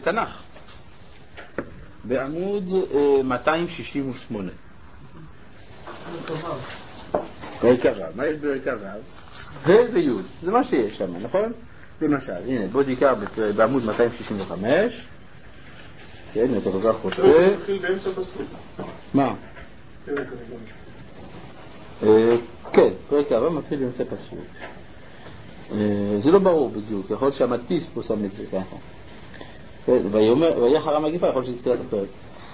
תנ"ך. בעמוד 268. פרק ו'. מה יש בפרק ו'? ה' וי'. זה מה שיש שם, נכון? למשל, הנה, בוא נקרא בעמוד 265. כן, אתה כל כך רוצה. זה מתחיל באמצע פסוק. מה? כן, פרק ו' מתחיל באמצע פסוק. זה לא ברור בדיוק, יכול להיות שהמדפיס פה שם את זה ככה. ויחר המגיפה, יכול להיות שזה תחילת הפרק.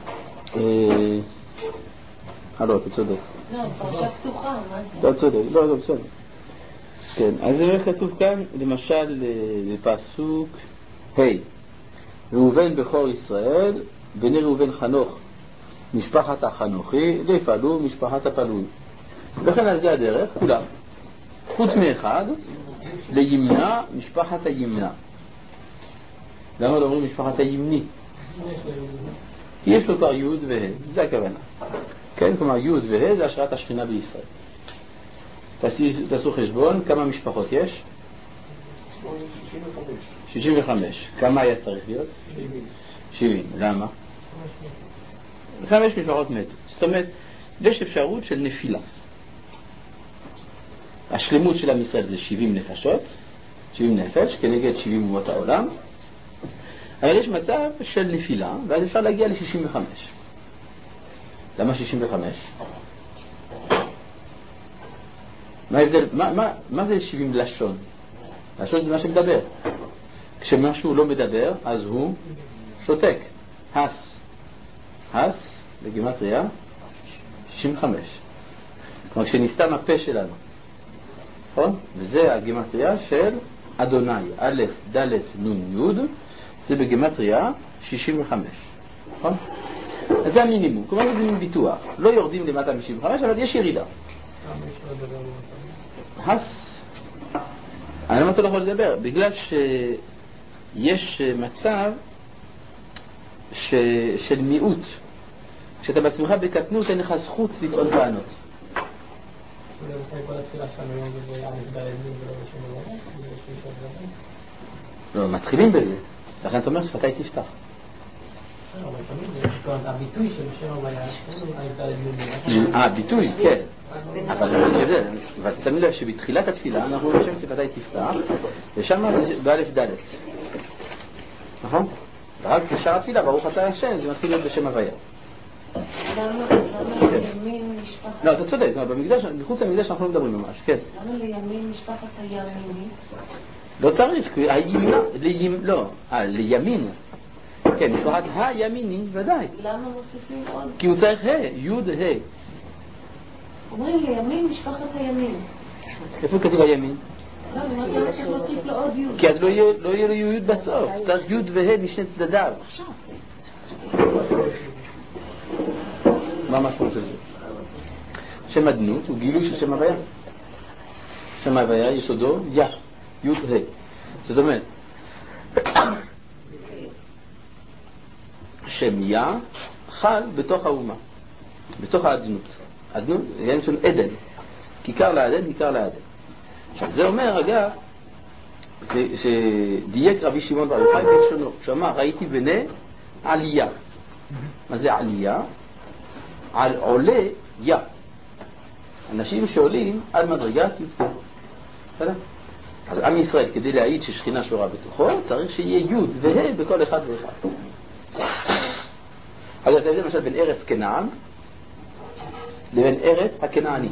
לא, אתה צודק. לא, פרשה פתוחה, מה זה? אתה צודק, לא, בסדר. כן, אז זה כתוב כאן, למשל, בפסוק ה' ראובן בכור ישראל, בני ראובן חנוך, משפחת החנוכי, לפעלו משפחת הפלוי. וכן על זה הדרך, כולם. חוץ מאחד, לימנה, משפחת הימנה. למה לא אומרים משפחת הימני? כי יש לו כבר י' וה', זה הכוונה. כן, כלומר י' וה' זה השראת השכינה בישראל. תעשו חשבון, כמה משפחות יש? 65. כמה היה צריך להיות? 70. למה? 5 משפחות מתו. זאת אומרת, יש אפשרות של נפילה. השלמות של עם ישראל זה 70 נפשות, 70 נפש, כנגד 70 אומות העולם. אבל יש מצב של נפילה, ואז אפשר להגיע ל-65. למה 65? מה ההבדל? מה זה 70 לשון? לשון זה מה שמדבר. כשמשהו לא מדבר, אז הוא שותק. הס, בגימטריה, 65. כלומר, כשנסתם הפה שלנו. נכון? וזה הגימטריה של אדוני. א', ד', נ', י', זה בגימטריה 65. נכון? אז זה המינימום. כלומר, זה מין ביטוח. לא יורדים למטה מ-75, אבל יש ירידה. למה אתה לא יכול לדבר? בגלל שיש מצב של מיעוט. כשאתה בעצמך בקטנות, אין לך זכות לטעון טענות. לא, מתחילים בזה. לכן אתה אומר, שפתיי תפתח. הביטוי של שם הוויה, הביטוי, כן. אבל תמיד לב שבתחילת התפילה אנחנו אומרים שם שפתיי תפתח, ושם זה באלף ד', נכון? ורק בשאר התפילה, ברוך אתה השם, זה מתחיל להיות בשם הוויה. למה לימין משפחת... לא, אתה צודק, מחוץ למקדש אנחנו לא מדברים ממש, כן. למה לימין משפחת הימיני? לא צריך, לימין. כן, משפחת הימיני, ודאי. למה מוסיפים עוד? כי הוא צריך י' ה'. אומרים לימין משפחת הימין. איפה כתוב הימין? לא, למה צריך להוסיף לו עוד י'? כי אז לא יהיה לו י' בסוף. צריך י' וה' משני צדדיו. מה המשמעות של זה? שם אדנות הוא גילוי של שם הוויה. שם הוויה יסודו י' ה'. זאת אומרת, שם יא חל בתוך האומה, בתוך האדנות. אדנות זה עניין של עדן, כיכר לעדן, כיכר לעדן. עכשיו זה אומר אגב שדייק רבי שמעון בר יוחאי בלשונו, שאמר ראיתי בני עלייה. מה זה עלייה? על עולה יא, אנשים שעולים על מדרגת י' בסדר? אז עם ישראל כדי להעיד ששכינה שורה בתוכו צריך שיהיה י' וה' בכל אחד ואחד. אגב, זה למשל בין ארץ כנען לבין ארץ הכנעני.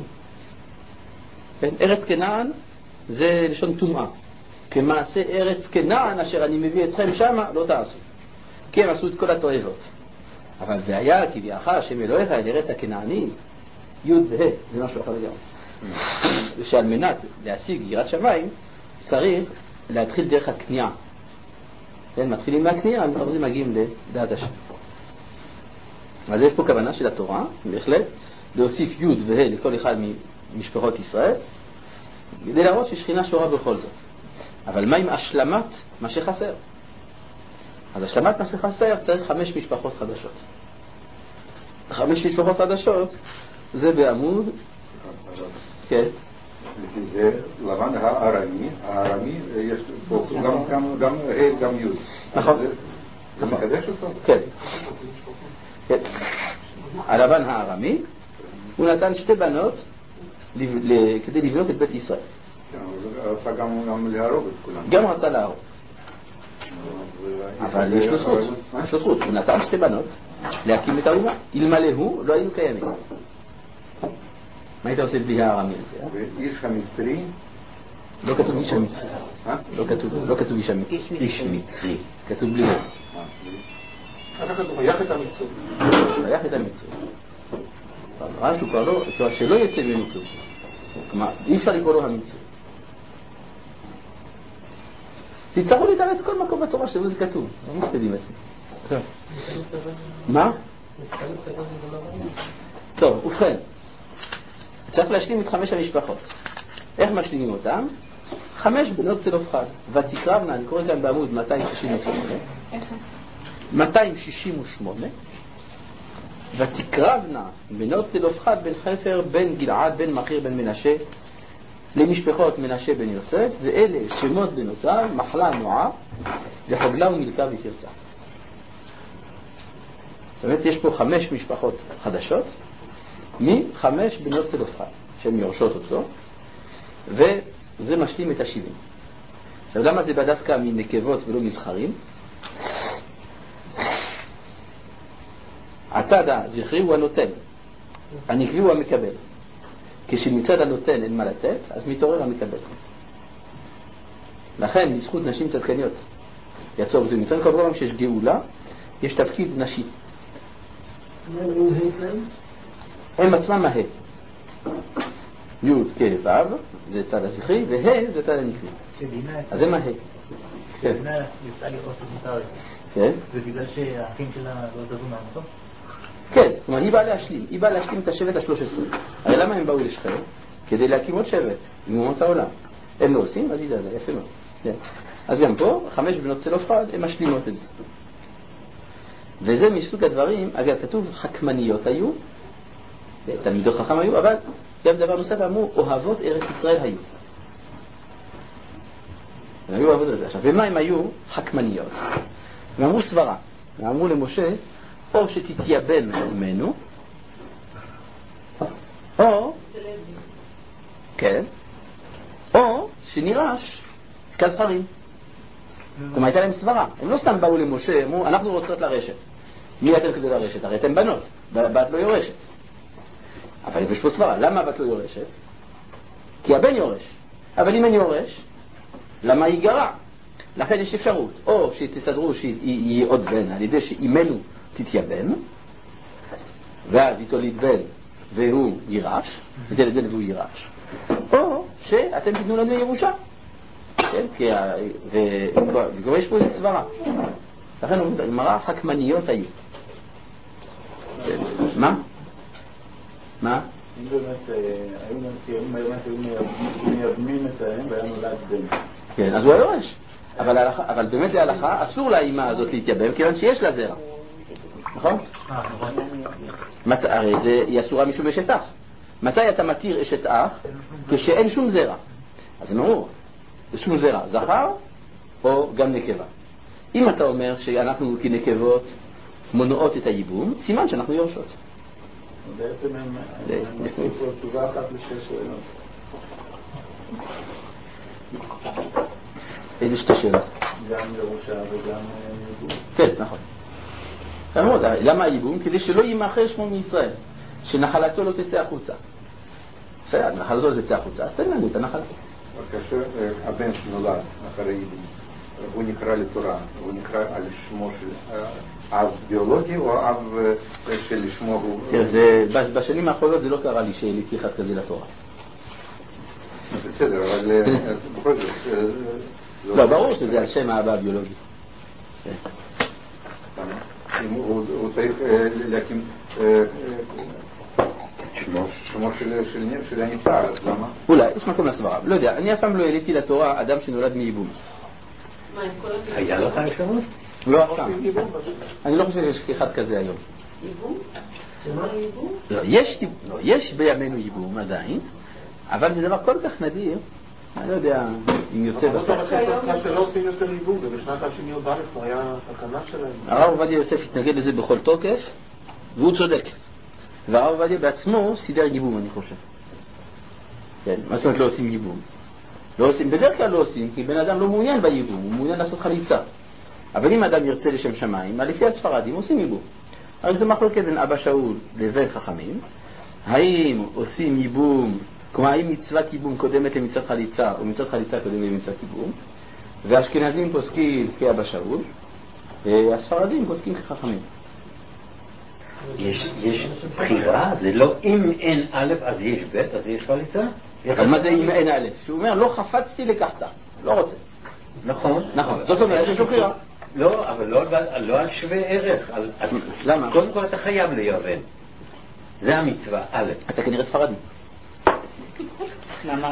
ארץ כנען זה לשון טומאה. כמעשה ארץ כנען אשר אני מביא אתכם שמה לא תעשו, כי הם עשו את כל התועבות. אבל והיה כי ביאך השם אלוהיך אל ארץ הכנעני י' וה', זה משהו אחר לגמרי. ושעל מנת להשיג יראת שמיים צריך להתחיל דרך הכניעה. מתחילים מהכניעה, אז הם מגיעים לדעת השם. אז יש פה כוונה של התורה, בהחלט, להוסיף י' וה' לכל אחד ממשפחות ישראל, כדי להראות ששכינה שורה בכל זאת. אבל מה עם השלמת מה שחסר? אז השלמת מה שחסר צריך 5 משפחות חדשות. 5 משפחות חדשות זה בעמוד, כן. לפי זה לבן הארמי יש פה גם ה' גם י'. נכון. זה מקדש אותו? כן. הלבן הארמי, הוא נתן 2 בנות כדי לבנות את בית ישראל. כן, הוא רצה גם להרוג את כולם. גם רצה להרוג. אבל יש לו זכות. יש לו זכות. הוא נתן 2 בנות להקים את האומה. אלמלא הוא, לא היינו קיימים. מה היית עושה בלי הארמי הזה? ואיש המצרי? לא כתוב איש המצרי. לא כתוב איש המצרי. איש מצרי. כתוב בלי הוא. ויח את המצרי. ויח את המצרי. ראה שהוא כבר שלא יצא ממנו כלום. כלומר, אי אפשר לקרוא לו המצרי. תצטרכו להתארץ כל מקום בתורה שבו זה כתוב. לא מפחידים את זה. מה? טוב, ובכן. צריך להשלים את 5 המשפחות. איך משלימים אותם? 5 בנות צלופחד. ותקרבנה, אני קורא כאן בעמוד 268. ותקרבנה בנות צלופחד בן חפר בן גלעד בן מכיר בן מנשה למשפחות מנשה בן יוסף, ואלה שמות בנותיו מחלה נועה וחוגלה ומלכה ותרצה. זאת אומרת, יש פה 5 משפחות חדשות מ5 בנות צלופחד שהן יורשות אותו, וזה משלים את 70. עכשיו, למה זה בדווקא מנקבות ולא מזכרים? הצד הזכרי הוא הנותן, הנקבי הוא המקבל. כשמצד הנותן אין מה לתת, אז מתעורר המקבל. לכן, בזכות נשים צדקניות יצאו בזה מצרים, כל פעם שיש גאולה, יש תפקיד נשי. הם עצמם מה? י' כ' ו' זה צד הזכרי, וה' זה צד הנקבי. אז זה מה? כן. בינה יצאה לראות את מותרת. כן. זה בגלל שהאחים שלה לא זזו מהמקום? כן, כלומר היא באה להשלים את השבט ה-13. הרי למה הם באו לשכם? כדי להקים עוד שבט עם אומות העולם. הם לא עושים, אז היא זזה, יפה מאוד. כן. אז גם פה 5 בנות צלופחד הן משלימות את זה. וזה מסוג הדברים, אגב כתוב חכמניות היו, תלמידות חכם היו, אבל גם דבר נוסף אמרו, אוהבות ארץ ישראל היו. הם היו אוהבות את זה. עכשיו, ומה הם היו? חכמניות. הם אמרו סברה. הם אמרו למשה, או שתתייבם ממנו, או, כן, או שנירש כזכרים. כלומר, הייתה להם סברה. הם לא סתם באו למשה, אמרו, אנחנו רוצות לרשת. מי אתם כדי לרשת? הרי אתם בנות, בת לא יורשת. אבל יש פה סברה. למה הבת לא יורשת? כי הבן יורש. אבל אם אין יורש, למה היא גרה? לכן יש אפשרות. או שתסדרו שיהיה עוד בן, על ידי שאימנו תתייבם, ואז היא תוליד בן והוא יירש, ותלד בן והוא יירש. או שאתם תיתנו לנו ירושה. כן? וכבר יש פה איזו סברה. לכן אומרת, הגמרא חכמניות היו. מה? מה? אם באמת היו מייבמים את האם והיה נולד בן. כן, אז הוא היורש. אבל באמת להלכה אסור לאמא הזאת להתייבם, כיוון שיש לה זרע. נכון? הרי היא אסורה משום אשת אח. מתי אתה מתיר אשת אח? כשאין שום זרע. אז הם אמרו, שום זרע, זכר או גם נקבה. אם אתה אומר שאנחנו כנקבות מונעות את הייבום, סימן שאנחנו יורשות. בעצם הם נתנו פה תשובה אחת לשש שאלות. איזה 2 שאלות? גם ירושה וגם ייבום. כן, נכון. למה הייבום? כדי שלא יימאחר שמו מישראל, שנחלתו לא תצא החוצה. בסדר, נחלתו לא תצא החוצה, אז תן לנו את הנחלה. אז כאשר הבן שנולד אחרי ייבום, הוא נקרא לתורה, הוא נקרא על שמו של אב ביולוגי או אב של שמו הוא... תראה, בשנים האחרונות זה לא קרה לי שהעליתי אחד כזה לתורה. בסדר, אבל בכל זאת... לא, ברור שזה על שם האבא הביולוגי. הוא צריך להקים שמו של הנפטר, אז למה? אולי, יש מקום לסברה. לא יודע, אני אף פעם לא העליתי לתורה אדם שנולד מייבום. היה לך אפשרות? לא אף פעם. אני לא חושב שיש אחד כזה היום. ייבום? לא, יש בימינו ייבום עדיין, אבל זה דבר כל כך נדיר, אני לא יודע אם יוצא בסוף. אבל פסקה שלא עושים יותר ייבום, ובשנת השימיות א' היה תקנה שלהם. הרב עובדיה יוסף התנגד לזה בכל תוקף, והוא צודק. והרב עובדיה בעצמו סידר ייבום, אני חושב. כן, מה זאת אומרת לא עושים ייבום? לא עושים, בדרך כלל לא עושים, כי בן אדם לא מעוניין בייבום, הוא מעוניין לעשות חליצה. אבל אם אדם ירצה לשם שמיים, לפי הספרדים עושים ייבום. אבל זה מחלוקת בין אבא שאול לבין חכמים. האם עושים ייבום, כלומר האם מצוות ייבום קודמת למצוות חליצה, או מצוות חליצה קודמת למצוות ייבום? והאשכנזים פוסקים כאבא שאול, והספרדים פוסקים כחכמים. יש בחירה, זה לא אם אין א' אז יש ב' אז יש חליצה? אבל מה זה אם אין א'? שהוא אומר לא חפצתי לקחת, לא רוצה. נכון. נכון, זאת אומרת יש לו בחירה. לא, אבל לא על שווה ערך. למה? קודם כל אתה חייב לייבם. זה המצווה, א'. אתה כנראה ספרדי. למה?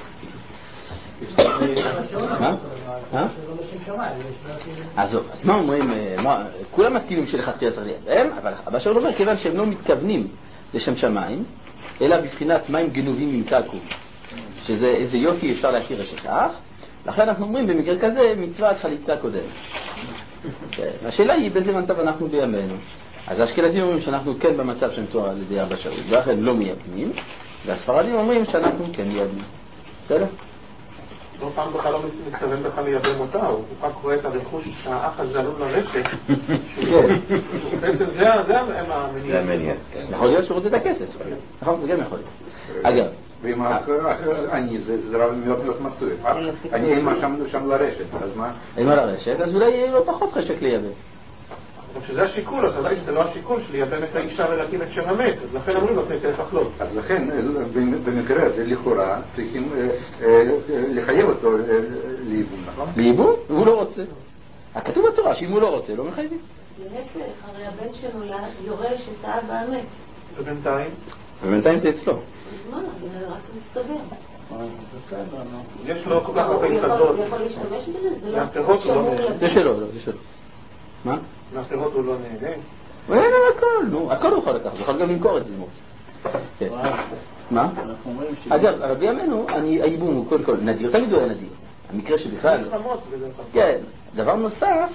מה? אז מה אומרים? כולם מסכימים שלכתחילה צריך לייבם, אבל אבא שאול אומר כיוון שהם לא מתכוונים לשם שמיים, אלא בבחינת מים גנובים ימתקו, שזה איזה יופי אפשר להכיר השכח, לכן אנחנו אומרים במקרה כזה מצוות חליצה קודמת. השאלה היא באיזה מצב אנחנו בימינו. אז האשכנזים אומרים שאנחנו כן במצב שמתואר על ידי אבא שאול, ולכן לא מייבמים, והספרדים אומרים שאנחנו כן מייבמים. בסדר? לא פעם בכלל לא מתכוון בכלל לייבם אותה, הוא רק רואה את הרכוש שהאח הזה עלול לרשת. בעצם זה המניע. יכול להיות שהוא רוצה את הכסף. נכון, זה גם יכול להיות. אגב, ואם אני זה דבר מאוד מאוד מצוי. אני אין מה שם לרשת, אז מה? אין מה לרשת, אז אולי יהיה לו פחות חשק לייבם. אבל שזה השיקול, אז עדיין שזה לא השיקול של לייבם את האישה ולהקים את שם המת, אז לכן אמרים לו תלך לחלוץ. אז לכן, במקרה הזה, לכאורה, צריכים לחייב אותו לייבום, נכון? לייבום? הוא לא רוצה. הכתוב בתורה שאם הוא לא רוצה, לא מחייבים. להפך, הרי הבן שלו יורש את האבא המת. ובינתיים? ובינתיים זה אצלו. אז מה? זה רק מצטבר. יש לו כל כך הרבה שדות. הוא יכול להשתמש בזה? זה לא... מהפירות הוא לא נהנה. זה שלו, לא, זה שלו. מה? מהפירות הוא לא נהנה. הוא נהנה הכל, נו, הכל הוא יכול לקחת, הוא יכול גם למכור את זה אם הוא רוצה. מה? אגב, אבל בימינו, הייבום הוא קודם כל נדיר, תמיד הוא היה נדיר. המקרה שבכלל... כן, דבר נוסף,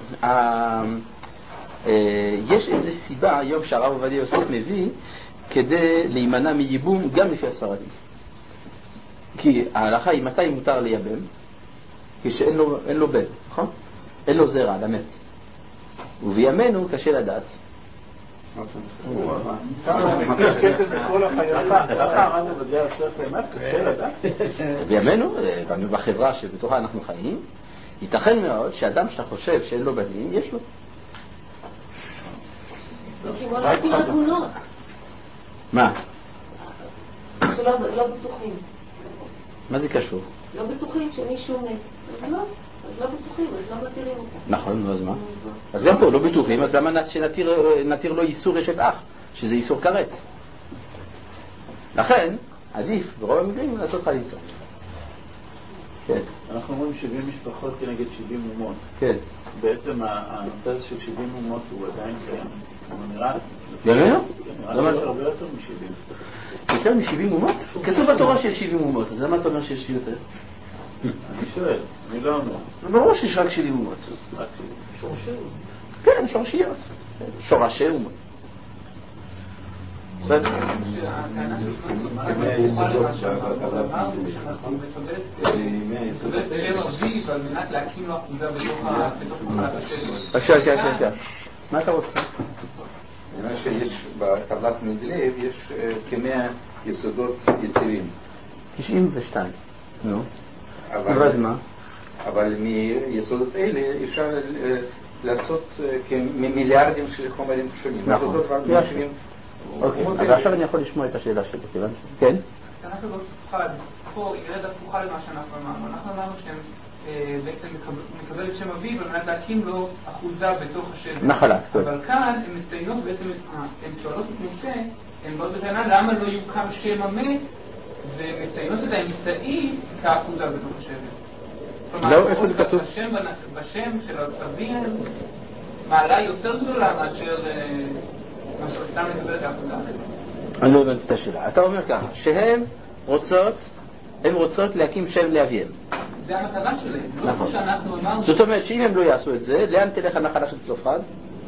יש איזו סיבה היום שהרב עובדיה יוסף מביא כדי להימנע מייבום גם לפי הספרדים. כי ההלכה היא מתי מותר לייבם? כשאין לו בן, נכון? אין לו זרע, למת. ובימינו קשה לדעת. בימינו, בחברה שבתוכה אנחנו חיים, ייתכן מאוד שאדם שאתה חושב שאין לו בנים, יש לו. לא תראה תמונות. מה? שלא בטוחים. מה זה קשור? לא בטוחים שמישהו מת. אז לא בטוחים, אז לא מתירים אותם. נכון, אז מה? אז גם פה לא בטוחים, אז למה שנתיר לו איסור אשת אח, שזה איסור כרת? לכן, עדיף ברוב המקרים לעשות חליצה. כן. אנחנו אומרים 70 משפחות כנגד 70 אומות. כן. בעצם הנושא הזה של 70 אומות הוא עדיין קיים. הוא נראה... באמת? נראה שיש הרבה יותר מ-70. יותר מ-70 אומות? כתוב בתורה שיש 70 אומות, אז למה אתה אומר שיש יותר? אני שואל, אני לא אומר. ברור שיש רק 70 אומות. רק שורשיות. כן, שורשיות. שורשי אומות. בסדר? שהטענה של אמרנו שאנחנו מקבלת שם אביב על מנת להקים לו אחוזה בתוך מחלת השם. בבקשה. מה אתה רוצה? אני אומר שיש בטבלת מנדלייב יש כ100 יסודות יציבים. 92. נו. אז מה? אבל מיסודות אלה אפשר לעשות כמיליארדים של חומרים שונים. נכון. אוקיי, אבל עכשיו אני יכול לשמוע את השאלה שלי, כיוון ש... כן? אנחנו לא ספחה, פה היא ירד הפוכה למה שאנחנו אמרנו. אנחנו אמרנו שהם בעצם מקבל את שם אביב על מנת להקים לו אחוזה בתוך השבט. נחלה. אבל כאן הם מציינות בעצם, הן שואלות את משה, הן באות בטענה למה לא יוקם שם המת, ומציינות את האמצעי כאחוזה בתוך השבט. לא, איפה זה כתוב? בשם של אביהם מעלה יותר גדולה מאשר סתם לקבל את האחוזה. אני לא הבנתי את השאלה. אתה אומר ככה, שהן רוצות הן רוצות להקים שם לאביהם. זה המטרה שלהם. נכון. לא שאנחנו אמרנו... זאת אומרת שאם הם לא יעשו את זה, לאן תלך הנחלה של צלופחד?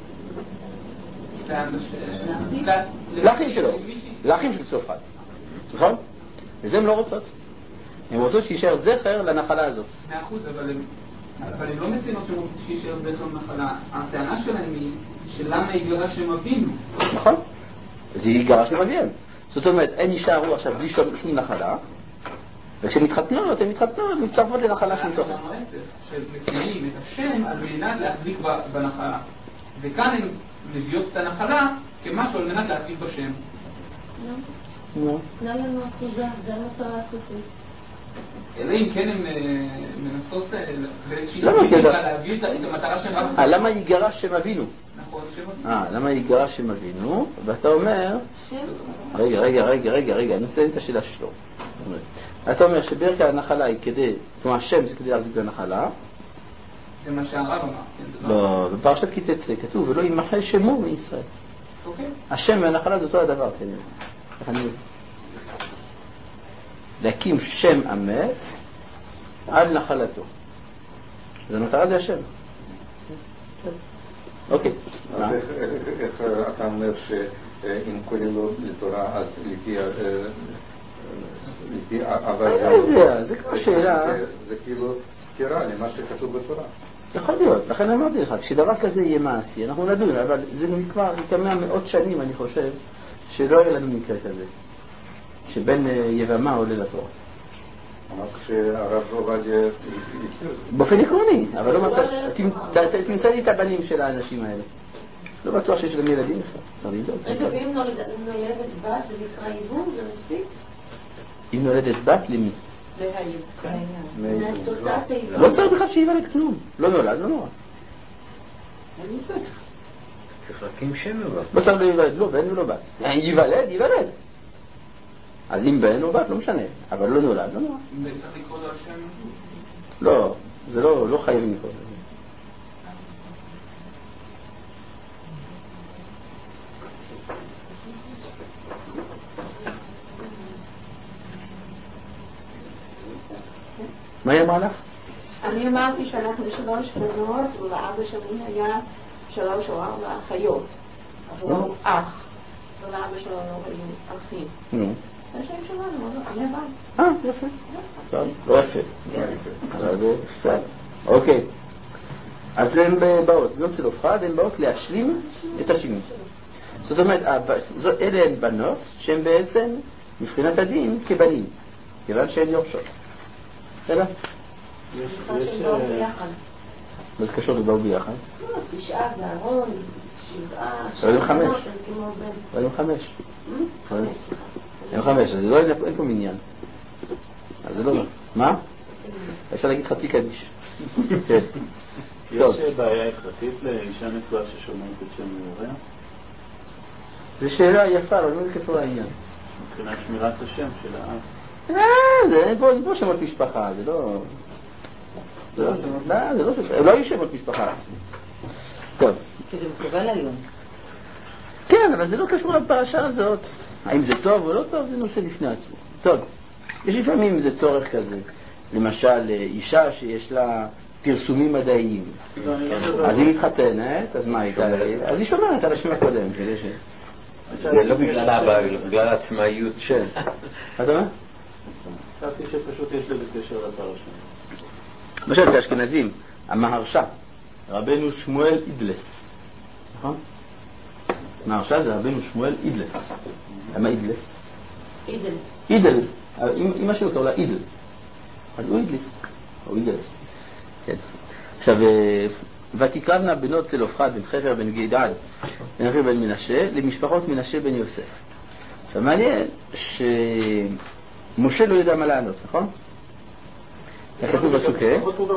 לאחים שלו, לאחים של צלופחד. נכון? וזה הם לא רוצות. הם רוצות שישאר זכר לנחלה הזאת. 100%, אבל הם לא מציינות שהם רוצות שישאר זכר לנחלה. הטענה שלהם היא שלמה יגרע שם אבינו. נכון. אז היא יגרע שם אביהם. זאת אומרת, הם יישארו עכשיו בלי שום נחלה, וכשהם מתחתנות, הן מתחתנות, מצטרפות לנחלה של תוכן. שמקימים את השם על מנת להחזיק בנחלה. וכאן הן מביאות את הנחלה כמשהו על מנת להחזיק בשם. לא. תנה לנו אחוזה, זה המטרה הסופית. אלא אם כן הן מנסות באיזושהי להביא את המטרה שלהם רק... למה יגרע שם אבינו? נכון, שם אבינו. למה יגרע שם אבינו? ואתה אומר... רגע, אני אציין את השאלה שלו. אתה אומר שבדרך כלל הנחלה היא כדי... כלומר, השם זה כדי להחזיק בנחלה. זה מה שהרב אמר. לא, בפרשת כי תצא כתוב, ולא ימחה שמו מישראל. השם והנחלה זה אותו הדבר, כנראה. איך אני יודע? להקים שם אמת על נחלתו. אז המטרה זה השם. אוקיי. אז איך אתה אומר שאם כוללות לתורה, אז לפי עבר... אני יודע, זה כמו שאלה... זה כאילו סתירה למה שכתוב בתורה. יכול להיות, לכן אמרתי לך, כשדבר כזה יהיה מעשי, אנחנו נדון, אבל זה כבר כמה מאות שנים, אני חושב, שלא יהיה לנו מקרה כזה, שבין יבמה עולה לתורה. אמרת שהרב עובדיה... באופן עקרוני, אבל לא מצא... תמצא לי את הבנים של האנשים האלה. לא בטוח שיש להם ילדים בכלל, צריך לבדוק. רגע, ואם נולדת בת, זה נקרא ייבום, זה מספיק? אם נולדת בת, למי? להיום. לא צריך בכלל שיוולד כלום. לא נולד, לא נורא. צריך להקים שם אבל. לא צריך להיוולד, לא בן ולא בת. ייוולד. אז אם בן או בת, לא משנה. אבל לא נולד, לא נורא. אם צריך לקרוא לו השם? לא, זה לא חייבים לקרוא. מה היא אמרה לך? אני אמרתי שאנחנו 3 בנות ולאבא שלי היה 3 או 4 אחיות. אבל הוא אח. ולאבא שלו לא היו אחים. זה השם שלנו, אני הבן. יפה. טוב, לא יפה. אוקיי. אז הן באות, בנות צלופחד, הן באות להשלים את השינוי. זאת אומרת, אלה הן בנות שהן בעצם מבחינת הדין כבנים, כיוון שהן יורשות. בסדר? מה זה קשור לבאו ביחד? 9 ואהרון, 7... אבל הם 5, אז אין פה מניין. אז זה לא... מה? אפשר להגיד חצי קדיש. יש בעיה הכרחית לאישה נשואה ששומרת את שם הוריה? זו שאלה יפה, אבל לא נקפו העניין. מבחינת שמירת השם של האב. אין פה שמות משפחה, זה לא... זה לא היו שמות משפחה. טוב. כי זה מקובל היום. כן, אבל זה לא קשור לפרשה הזאת. האם זה טוב או לא טוב, זה נושא לפני עצמו. טוב, יש לפעמים זה צורך כזה. למשל, אישה שיש לה פרסומים מדעיים. אז היא מתחתנת, אז מה הייתה? אז היא שומרת על השם הקודם. זה לא בגלל אבא, בגלל העצמאיות של... אתה אומר? חשבתי שפשוט יש לזה קשר לפרשה. למשל, זה אשכנזים, המהרש"א, רבנו שמואל אידלס. נכון? מהרש"א זה רבנו שמואל אידלס. למה אידלס? אידל. אמא שלו קראו לה אידל. אז הוא אידלס. או אידלס. כן. עכשיו, ותקרבנה בנות צלופחד בן חפר בן גידעד בן חפר בן מנשה למשפחות מנשה בן יוסף. עכשיו, מעניין שמשה לא יודע מה לענות, נכון? איך כתוב בסוכה?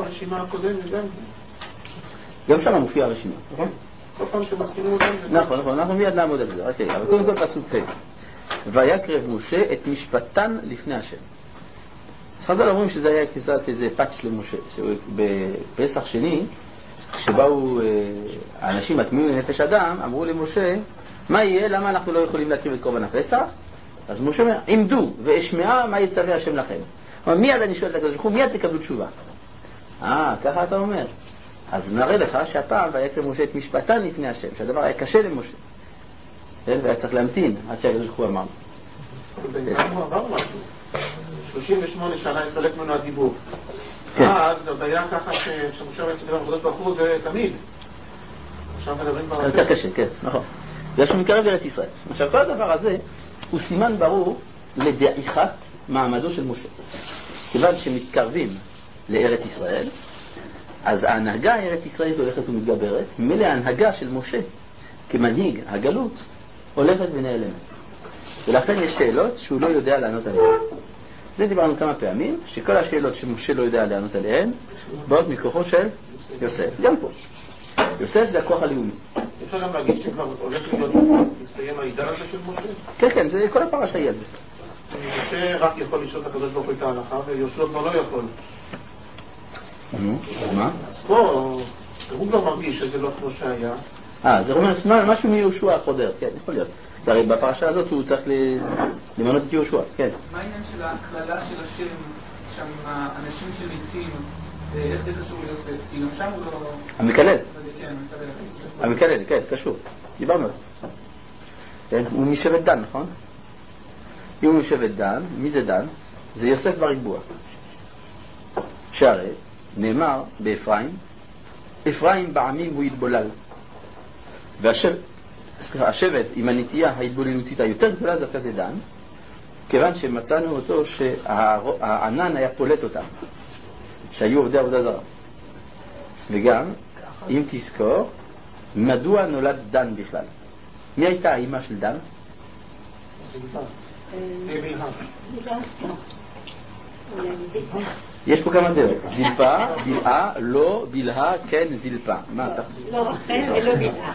גם שם מופיע הרשימה, נכון? נכון, אנחנו מיד נעמוד על זה, אוקיי, אבל קודם כל פסוק ח' ויקרב משה את משפטן לפני השם. אז חז"ל אומרים שזה היה קצת איזה פאץ' למשה, שבפסח שני, כשבאו האנשים הטמאים לנפש אדם, אמרו למשה, מה יהיה? למה אנחנו לא יכולים להקריב את קורבן הפסח? אז משה אומר, עמדו ואשמעה מה יצווה השם לכם. מיד אני שואל את הקדוש ברוך הוא, מיד תקבלו תשובה. ככה אתה אומר. אז נראה לך שהפעם ויקרא משה את משפטן לפני השם, שהדבר היה קשה למשה. והיה צריך להמתין עד שהקדוש ברוך הוא אמר. בינתיים הוא עבר משהו. 38 שנה הסתלק ממנו הדיבור. אז עוד היה ככה שמשה בעצם דבר הקדוש ברוך הוא זה תמיד. עכשיו מדברים כבר... יותר קשה, כן, נכון. בגלל שהוא מקרב לארץ ישראל. עכשיו, כל הדבר הזה הוא סימן ברור לדעיכת מעמדו של משה. כיוון שמתקרבים לארץ ישראל, אז ההנהגה הארץ ישראלית הולכת ומתגברת, ממילא ההנהגה של משה כמנהיג הגלות הולכת ונעלמת. ולכן יש שאלות שהוא לא יודע לענות עליהן. זה דיברנו כמה פעמים, שכל השאלות שמשה לא יודע לענות עליהן באות מכוחו של יוסף. גם פה. יוסף זה הכוח הלאומי. אפשר גם להגיד שכבר הולך להיות להסתיים העידן הזה של משה? כן, כן, זה כל הפרשה היא על זה. משה רק יכול לשאול את הקדוש ברוך הוא את ההלכה, ויהושע כבר לא יכול. אז מה? פה, הוא כבר מרגיש שזה לא כמו שהיה. זה אומר משהו מיהושע החודר, כן, יכול להיות. הרי בפרשה הזאת הוא צריך למנות את יהושע, כן. מה העניין של הכללה של השם, שם האנשים שריצים, איך זה קשור ליוסף? כי גם שם הוא לא... המקלל. כן, המקלל, כן, קשור. דיברנו על זה. הוא משבט דן, נכון? אם הוא משבט דן, מי זה דן? זה יוסף בריבוע. שהרי נאמר באפרים, אפרים בעמים הוא יתבולל. והשבט עם הנטייה ההתבוללותית היותר גדולה דווקא זה דן, כיוון שמצאנו אותו שהענן היה פולט אותם, שהיו עובדי עבודה זרה. וגם, אם תזכור, מדוע נולד דן בכלל? מי הייתה האמא של דן? יש פה כמה דרך. זילפה, בלעה, לא, בלעה, כן, זילפה. מה אתה? לא רחל ולא בלעה.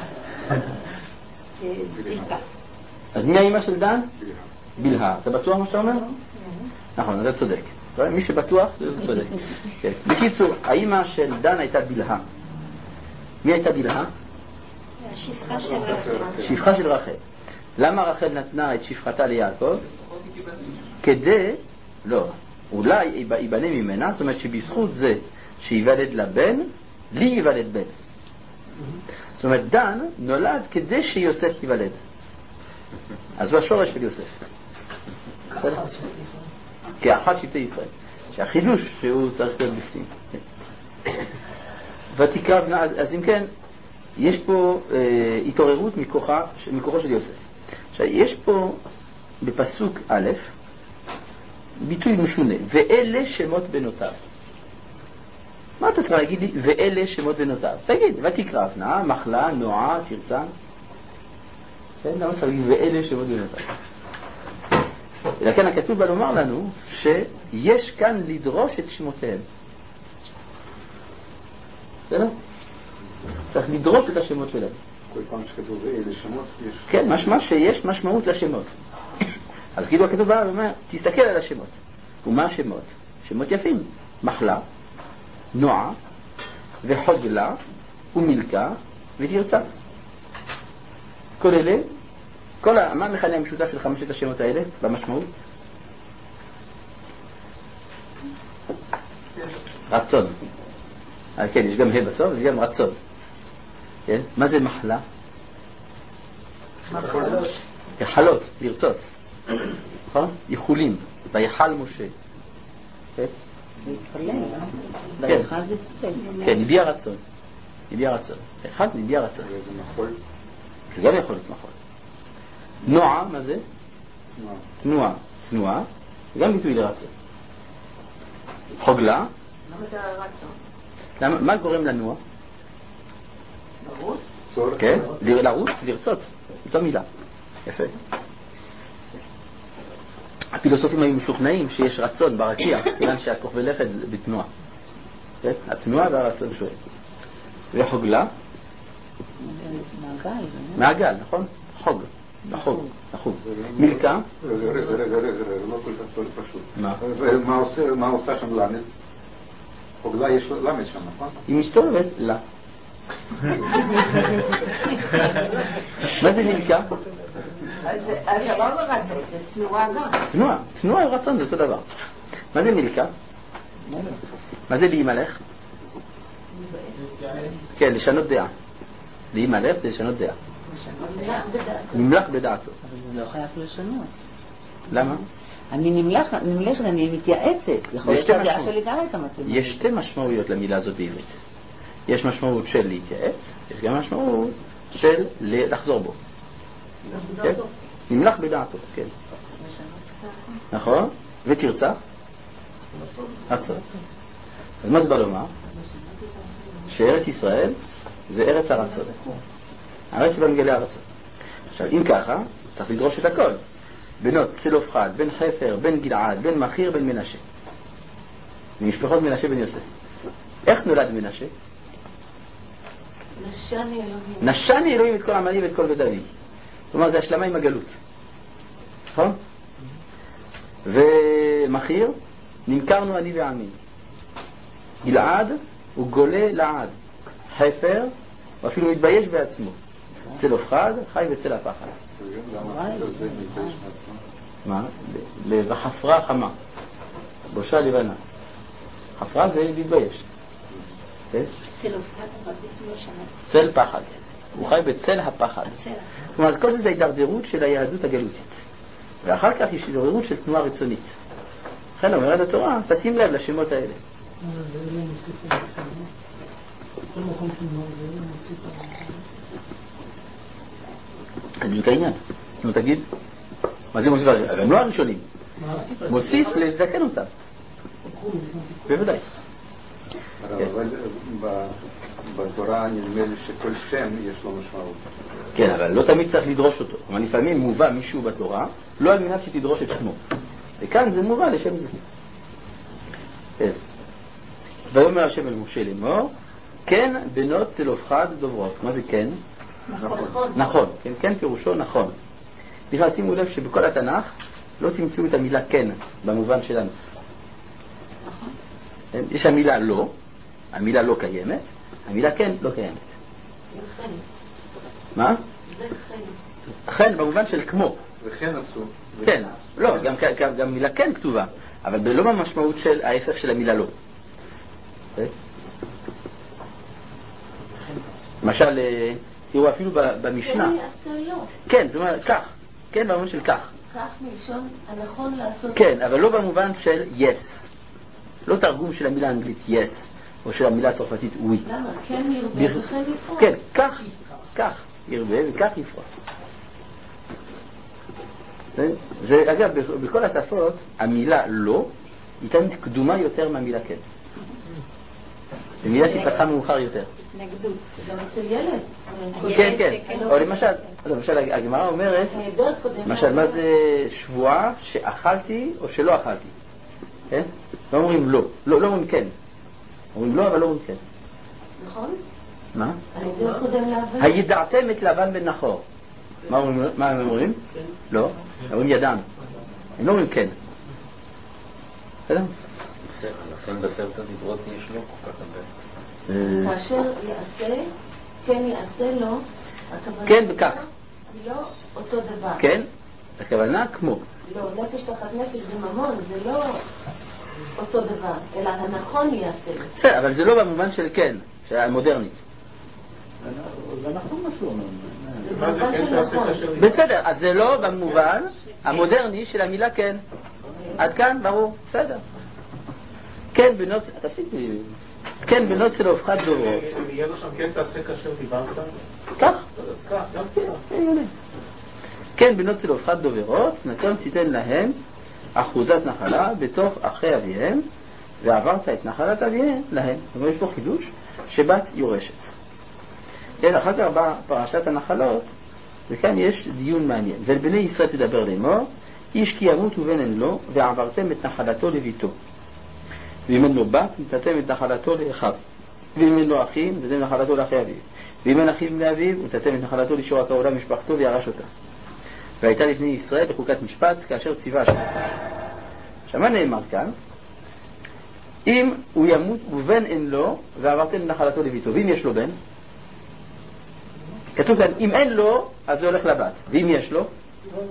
זילפה. אז מי האמא של דן? בלעה. אתה בטוח מה שאתה אומר? נכון, אתה צודק. מי שבטוח, זה צודק. בקיצור, האמא של דן הייתה בלעה. מי הייתה בלעה? השפחה של רחל. שפחה של רחל. למה רחל נתנה את שפחתה ליעקב? כדי, לא, אולי ייבנה ממנה, זאת אומרת שבזכות זה שיוולד לבן, לי ייוולד בן. זאת אומרת, דן נולד כדי שיוסף ייוולד. אז הוא השורש של יוסף. כאחת שבטי ישראל. שהחידוש שהוא צריך להיות בפנים. ותקרבנה, אז אם כן, יש פה התעוררות מכוחו של יוסף. עכשיו, יש פה בפסוק א' ביטוי משונה, ואלה שמות בנותיו. מה אתה צריך להגיד לי? ואלה שמות בנותיו. תגיד, ותקרבנה, מחלה, נועה, תרצה. למה צריך להגיד ואלה שמות בנותיו? לכן הכתוב בא לומר לנו שיש כאן לדרוש את שמותיהם. בסדר? צריך לדרוש את השמות שלהם. כל פעם שכתוב ואלה שמות יש... כן, משמע שיש משמעות לשמות. אז כאילו הכתוב בא ואומר, תסתכל על השמות. ומה השמות? שמות יפים. מחלה, נועה, וחוגלה, ומילכה, ותרצה. כל אלה, מה המכנה המשותף של חמשת השמות האלה במשמעות? רצון. כן, יש גם ה' בסוף, יש גם רצון. כן? מה זה מחלה? יחלות, לרצות. נכון? יחולים. ויחל משה. כן? כן, הביע רצון. הביע רצון. אחד, הביע רצון. וזה מחול? זה גם יכול להיות מחול. נועה, מה זה? תנועה. תנועה, גם ביטוי לרצון. חוגלה. למה זה רצון? מה גורם לנוע? לרוץ? כן, לרוץ, לרצות. אותה מילה. יפה. הפילוסופים היו משוכנעים שיש רצון ברקיע, כיוון שהכוכבי לכת בתנועה. כן? התנועה והרצון שואל. וחוגלה? מעגל. מעגל, נכון? חוג. החוג. החוג. מילכה? רגע, לא כל כך פשוט. מה? מה עושה שם למד? חוגלה יש למד שם, נכון? היא מסתובבת? לא. מה זה מילכה? אז לא רצון, זה תנועה גם. תנועה. תנועה ורצון זה אותו דבר. מה זה מילכה? מה זה להימלך? כן, לשנות דעה. להימלך זה לשנות דעה. נמלך בדעתו. אבל זה לא חייב לשנות. למה? אני נמלכת, אני מתייעצת. יכול להיות שהדעה שלי גם הייתה מתאימה. יש שתי משמעויות למילה הזאת בעברית. יש משמעות של להתייעץ, יש גם משמעות של לחזור בו. נמלך בדעתו, כן. נכון? ותרצח? רצון. אז מה זה בא לומר? שארץ ישראל זה ארץ הרצון. הארץ שבה מגלה הרצון. עכשיו, אם ככה, צריך לדרוש את הכל. בנות צלופחד, בן חפר, בן גלעד, בן מחיר, בן מנשה. ממשפחות מנשה בן יוסף. איך נולד מנשה? נשני אלוהים את כל עמלי ואת כל בית אבי. כלומר, זה השלמה עם הגלות. נכון? ומחיר, נמכרנו אני ועמי. גלעד הוא גולה לעד. חפר, הוא אפילו מתבייש בעצמו. צלופחד, חי בצל הפחד. מה? בחפרה חמה. בושה לבנה. חפרה זה להתבייש. צל פחד. הוא חי בצל הפחד. כלומר, כל זה ההידרדרות של היהדות הגלותית. ואחר כך יש הידרדרות של תנועה רצונית. לכן אומרת התורה, תשים לב לשמות האלה. זה בדיוק העניין. נו תגיד, מה זה מוסיף? הם לא הראשונים. מוסיף לזקן אותם. בוודאי. אבל בתורה נדמה לי שכל שם יש לו משמעות. כן, אבל לא תמיד צריך לדרוש אותו. אבל לפעמים מובא מישהו בתורה, לא על מנת שתדרוש את שמו. וכאן זה מובא לשם זה. ויאמר השם אל משה לאמור, כן בנות צלופחד דוברות. מה זה כן? נכון. כן פירושו נכון. בכלל שימו לב שבכל התנ"ך לא תמצאו את המילה כן במובן שלנו. יש המילה לא, המילה לא קיימת, המילה כן לא קיימת. מה? כן במובן של כמו. וכן עשו. כן, לא, גם מילה כן כתובה, אבל לא במשמעות של ההפך של המילה לא. למשל, תראו אפילו במשנה. כן, זאת אומרת כך, כן במובן של כך. כך מלשון הנכון לעשות. כן, אבל לא במובן של yes. לא תרגום של המילה האנגלית yes, או של המילה הצרפתית oui. למה? כן ירבה וכן יפרוץ. כן, כך ירבה וכך יפרוץ. זה אגב, בכל השפות המילה לא ייתן קדומה יותר מהמילה כן. המילה תתפתחה מאוחר יותר. נגדות, גם אצל ילד. כן. או למשל הגמרא אומרת, למשל מה זה שבועה שאכלתי או שלא אכלתי. כן? לא אומרים לא, לא אומרים כן. אומרים לא אבל לא אומרים כן. נכון? מה? ההיעדר קודם לבן. הידעתם את לבן בן נחור. מה הם אומרים? לא. הם אומרים ידעם. הם לא אומרים כן. בסדר? לכן בסרט הדיברות יש לו כל כך הרבה. כאשר יעשה, כן יעשה לו, הכוונה כן וכך. לא אותו דבר. כן, הכוונה כמו. לא, נפש תחת נפש זה ממון, זה לא אותו דבר, אלא הנכון יעשה לו. בסדר, אבל זה לא במובן של כן, המודרנית. זה נכון מה שהוא אומר. מה זה כן תעשה כאשר... בסדר, אז זה לא במובן המודרני של המילה כן. עד כאן, ברור, בסדר. כן בנות, כן בנות צלופחד דוברות. יהיה לו שם כן תעשה כאשר דיברת? כך. גם כן. כן בנות צלופחד דוברות, נתון תיתן להם אחוזת נחלה בתוך אחי אביהם, ועברת את נחלת אביהם להם. אבל יש פה חידוש שבת יורשת. אחר כך באה פרשת הנחלות, וכאן יש דיון מעניין. ולבני ישראל תדבר לאמור, איש כי ימות ובן אין לו, ועברתם את נחלתו לביתו. ואם אין לו בת, נתתם את נחלתו לאחיו. ואם אין לו אחים, נתתם את נחלתו לאחי אביו. ואם אין אחים לאביו, נתתם את נחלתו לשור הקרולה משפחתו וירש אותה. והייתה לפני ישראל בחוקת משפט, כאשר ציווה השם. עכשיו מה נאמר כאן? אם הוא ימות ובן אין לו, ועברתם את נחלתו לביתו. ואם יש לו בן? כתוב כאן, אם אין לו, אז זה הולך לבת. ואם יש לו?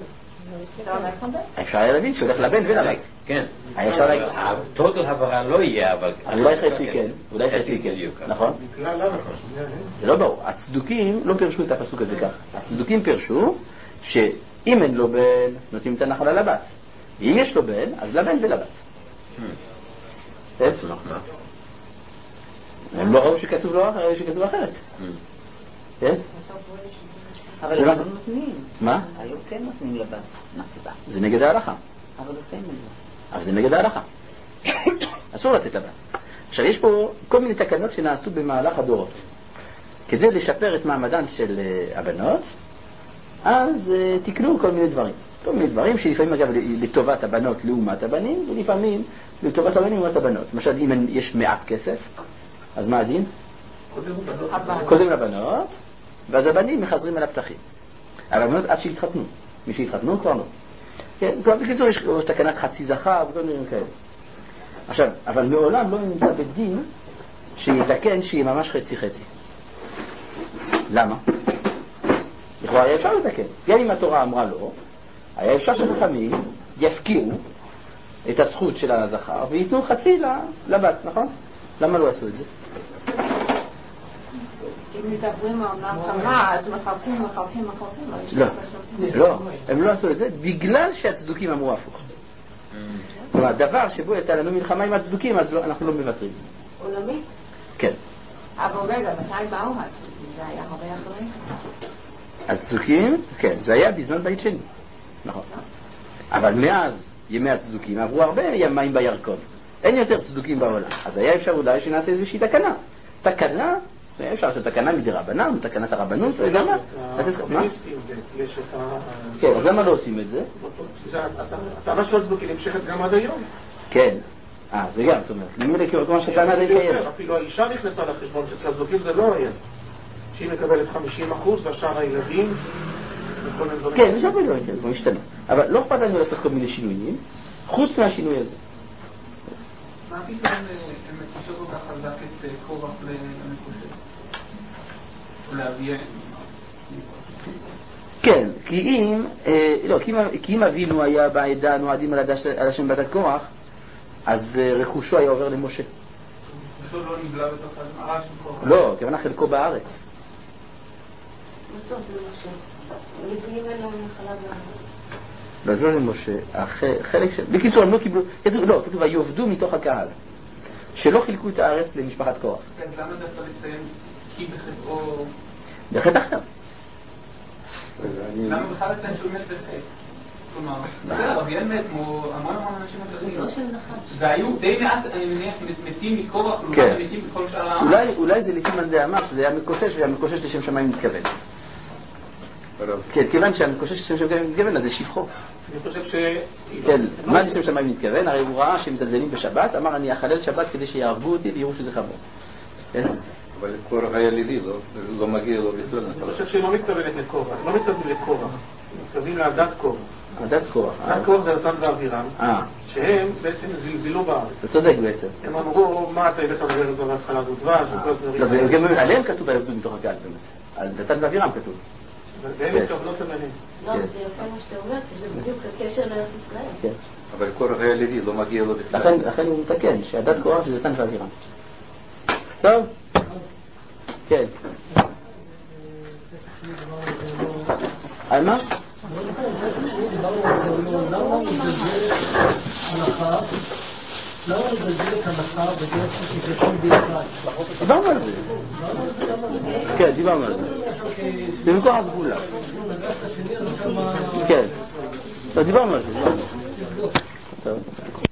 אפשר היה להבין שהולך לבן ולבת. כן. אפשר להגיד. טוטל הברה לא יהיה, אבל... אולי חצי כן, אולי חצי כן, נכון? זה לא ברור. הצדוקים לא פרשו את הפסוק הזה כך. הצדוקים פרשו שאם אין לו בן, נותנים את הנחלה לבת. ואם יש לו בן, אז לבן ולבת. הם לא ראו שכתוב אחרת. כן? אבל הם לא נותנים. מה? היום כן נותנים לבת. זה נגד ההלכה. אבל עושים את זה. אבל זה נגד ההלכה. אסור לתת לבת. עכשיו, יש פה כל מיני תקנות שנעשו במהלך הדורות. כדי לשפר את מעמדן של הבנות, אז תקנו כל מיני דברים. כל מיני דברים שלפעמים, אגב, לטובת הבנות לעומת הבנים, ולפעמים לטובת הבנים לעומת הבנות. למשל, אם יש מעט כסף, אז מה הדין? קודם לבנות, ואז הבנים מחזרים על הפתחים. אבל הבנות עד שהתחתנו. מי שהתחתנו כבר לא. כן, בקיצור יש תקנת חצי זכר וכל מיני כאלה. עכשיו, אבל מעולם לא נמצא בדין שיתקן שיהיה ממש חצי-חצי. למה? לכאורה היה אפשר לתקן. גם אם התורה אמרה לא, היה אפשר שחכמים יפקיעו את הזכות של הזכר וייתנו חצי לבת, נכון? למה לא עשו את זה? אם מדברים על נחמה, אז מחלקים. לא, הם לא עשו את זה בגלל שהצדוקים אמרו הפוך. כלומר, דבר שבו הייתה לנו מלחמה עם הצדוקים, אז אנחנו לא מוותרים. עולמית? כן. אבל רגע, מתי באו הצדוקים? זה היה הרבה אחרים? הצדוקים, כן, זה היה בזמן בית שני. נכון. אבל מאז ימי הצדוקים עברו הרבה ימים בירקון. אין יותר צדוקים בעולם. אז היה אפשר אולי שנעשה איזושהי תקנה. תקנה, אפשר לעשות תקנה מדרבנן, תקנת הרבנות, לא יודע מה. כן, אז למה לא עושים את זה? הטענה של הצדוקים נמשכת גם עד היום. כן. זה גם, זאת אומרת. ממילא כמו שהטענה די קיימת. אפילו האישה נכנסה לחשבון, אצל הצדוקים זה לא היה. שהיא מקבלת 50% והשאר הילדים. כן, יש הרבה דברים, זה משתנה. אבל לא אכפת לנו לעשות כל מיני שינויים, חוץ מהשינוי הזה. מה פתאום הם מקישו כל כך חזק את קורח למקושר? או להביא... כן, כי אם אבינו היה בעדה נועדים על השם בעדת קורח, אז רכושו היה עובר למשה. רכושו לא נבלע בתוך הרעש של קורח? לא, כוונה חלקו בארץ. טוב, זה משה. לפעמים אין להם נחלה בארץ. אז לא למשה, חלק של... בקיצור, הם לא קיבלו... לא, כתוב, יובדו מתוך הקהל. שלא חילקו את הארץ למשפחת קורח. אז למה דווקא לציין כי בחטאו... בחטא אחר. למה בכלל לציין שהוא מת בחטא? כלומר, בסדר, אביאל מת כמו המון אנשים אחרים. והיו די מעט, אני מניח, מתים מקורח, לעומת מתים בכל שאר העם. אולי זה לפי מאן דאמר שזה היה מקושש, והמקושש לשם שמיים מתכוון. כן, כיוון שהמקושש לשם שמיים מתכוון, אז זה שבחו. אני חושב ש... כן, מה לשם שמיים מתכוון? הרי הוא ראה שהם מזלזלים בשבת, אמר אני אחלל שבת כדי שיהרגו אותי ויראו שזה חמור. אבל קורח היה לילי, לא מגיע לו בכלל. אני חושב שהיא לא מתכוונת לקורח, לא מתכוונים לקורח, מתכוונים לעדת קורח. עדת קורח. עדת קורח זה דתן ואבירם, שהם בעצם זלזלו בארץ. אתה צודק בעצם. הם אמרו, מה אתה הבאת לדבר את זה בהתחלה דודבש וכל דברים. גם עליהם כתוב היובדו מתוך הקהל באמת. על דתן ואבירם כתוב. והם מתכוונות לבנים. לא, זה יפה מה שאתה אומר, כי זה בדיוק הקשר לארץ ישראל. אבל קורח היה לילי, לא מגיע לו בכלל. לכן הוא מתקן, שהדת קורח זה דתן ואבירם. טוב? כן. על מה? למה לגלגל את הנחה בדרך שתקשור ביחד? דיברנו על זה. כן, דיברנו על זה. זה מכוח הסגולה. כן. דיברנו על זה.